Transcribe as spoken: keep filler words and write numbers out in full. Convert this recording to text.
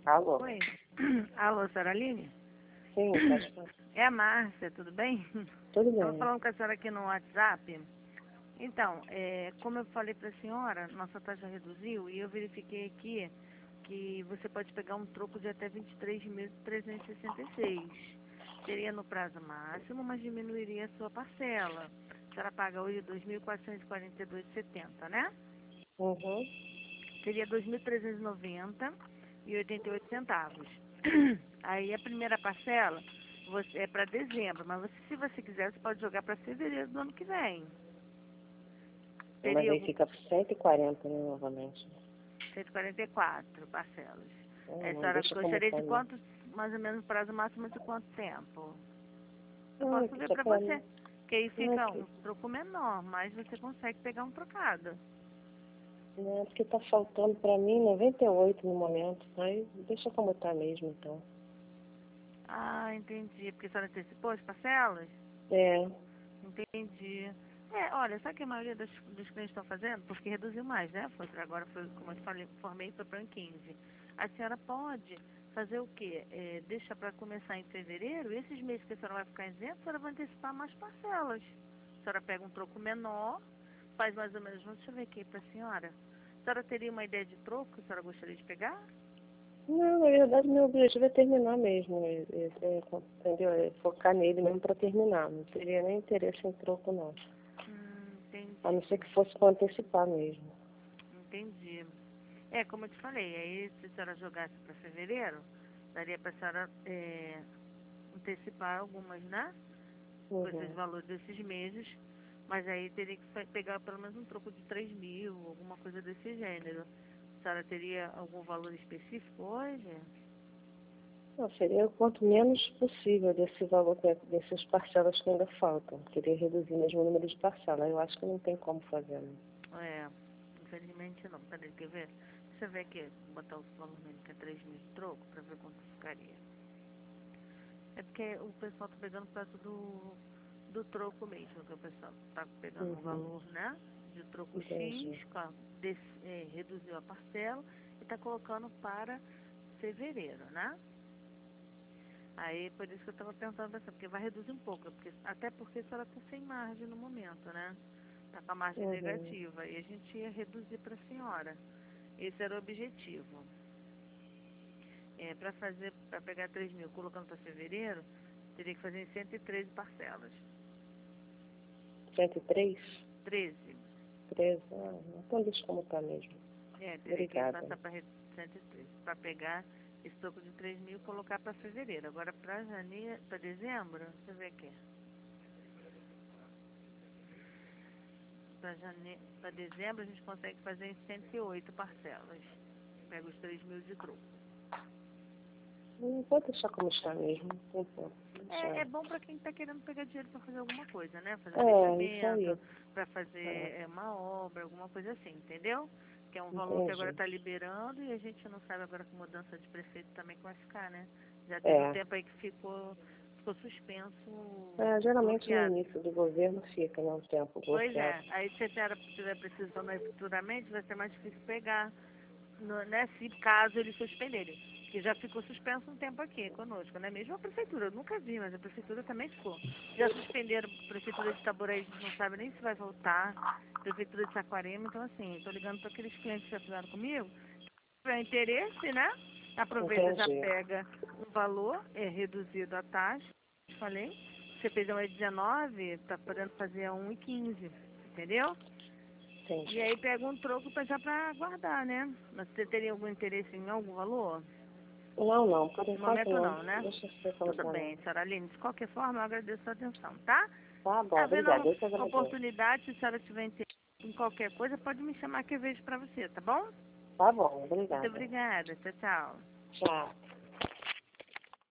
Alô? Oi. Alô, senhora Aline? Sim, pode falar. É a Márcia, tudo bem? Tudo Estava bem. falando com a senhora aqui no WhatsApp. Então, é, como eu falei para a senhora, nossa taxa reduziu e eu verifiquei aqui que você pode pegar um troco de até vinte e três mil trezentos e sessenta e seis. Seria no prazo máximo, mas diminuiria a sua parcela. A senhora paga hoje dois mil quatrocentos e quarenta e dois reais e setenta centavos, né? Uhum. Seria dois mil trezentos e noventa reais e oitenta e oito centavos. Aí a primeira parcela você, é para dezembro, mas você, se você quiser, você pode jogar para fevereiro do ano que vem. Mas Teria aí algum, fica por cento e quarenta, né, novamente. cento e quarenta e quatro parcelas. Não, Aí a não, senhora deixa como gostaria tá de mesmo. quanto, mais ou menos, prazo máximo de quanto tempo? Eu Ah, posso que ver tá para pra você. mim. Que aí Não, fica que, um troco menor, mas você consegue pegar um trocado. não, porque tá faltando pra mim noventa e oito no momento. Aí deixa como tá mesmo, então. Ah, entendi. Porque a senhora antecipou as parcelas? É. Entendi. É, olha, sabe o que a maioria dos, dos clientes estão fazendo? Porque reduziu mais, né? Foi, agora foi, como eu te falei, formei, foi para quinze. A senhora pode fazer o quê? É, deixa para começar em fevereiro, e esses meses que a senhora vai ficar isenta, a senhora vai antecipar mais parcelas. A senhora pega um troco menor, faz mais ou menos, deixa eu ver aqui para a senhora. A senhora teria uma ideia de troco que a senhora gostaria de pegar? Não, na verdade, meu objetivo é terminar mesmo. É, é, é, entendeu? É focar nele mesmo pra terminar. Não teria nem interesse em troco, não. Hum, entendi, A não ser que fosse pra antecipar mesmo. entendi. É, como eu te falei, aí se a senhora jogasse para fevereiro, daria para a senhora é, antecipar algumas, né? Com esses Uhum. valores desses meses, mas aí teria que fe- pegar pelo menos um troco de três mil, alguma coisa desse gênero. A senhora teria algum valor específico hoje? Não, seria o quanto menos possível desse valor, que- dessas parcelas que ainda faltam. Queria reduzir mesmo o número de parcelas. Eu acho que não tem como fazer, né? É, infelizmente não. Peraí, quer ver? Deixa eu ver aqui, vou botar o valor mínimo que é três mil de troco, para ver quanto ficaria. É porque o pessoal tá pegando por causa do, do troco mesmo, que o pessoal tá pegando um Uhum. valor, né? De troco Entendi. X, com desse, é, reduziu a parcela e tá colocando para fevereiro, né? Aí por isso que eu tava pensando assim, porque vai reduzir um pouco, porque, até porque a senhora tá sem margem no momento, né? Tá com a margem Uhum. negativa. E a gente ia reduzir para a senhora. Esse era o objetivo. É, para fazer, para pegar três mil colocando para fevereiro, teria que fazer em cento e treze parcelas. cento e três? treze. treze? Ah, então deixa como tá mesmo. É, teria que Obrigada. passar para cento e treze. Para pegar esse toco de três mil e colocar para fevereiro. Agora para janeiro, para dezembro, deixa eu ver aqui. Para janeiro, para dezembro a gente consegue fazer em cento e oito parcelas. Pega os três mil de troco. Hum, Pode deixar como está mesmo. Então, É, é deixa. bom para quem está querendo pegar dinheiro para fazer alguma coisa, né? Fazer um É, isso investimento, aí. para fazer É, é, uma obra, alguma coisa assim, entendeu? Que é um valor que agora entendi. está liberando e a gente não sabe agora com mudança de prefeito também como vai ficar, né? Já teve um É. tempo aí que ficou, ficou suspenso, É, geralmente no bloqueado. início do governo fica, né, um tempo Pois bloqueado. é, aí se a senhora estiver precisando aí futuramente, vai ser mais difícil pegar, no, né, se caso eles suspenderem. Que já ficou suspenso um tempo aqui conosco, né? Mesmo a prefeitura, eu nunca vi, mas a prefeitura também ficou. Já suspenderam a prefeitura de Itaboraí, a gente não sabe nem se vai voltar. Prefeitura de Saquarema, então assim, estou ligando para aqueles clientes que já fizeram comigo, se tiver interesse, né? Aproveita, já Entendi. pega um valor, é reduzido a taxa, falei. Você fez a um e dezenove, tá podendo fazer a um e quinze, entendeu? E Entendi. aí pega um troco pra, já para guardar, né? Mas você teria algum interesse em algum valor? Não, não, por No enquanto momento não. não, né? Deixa ser como Tudo tá bem, mesmo. senhora Aline. De qualquer forma, eu agradeço a sua atenção, tá? Tá bom, Havendo obrigada. Eu que agradeço. oportunidade, se a senhora tiver interesse em qualquer coisa, pode me chamar que eu vejo pra você, tá bom? Tá bom, Muito obrigada. obrigada. Tchau, tchau. Tchau.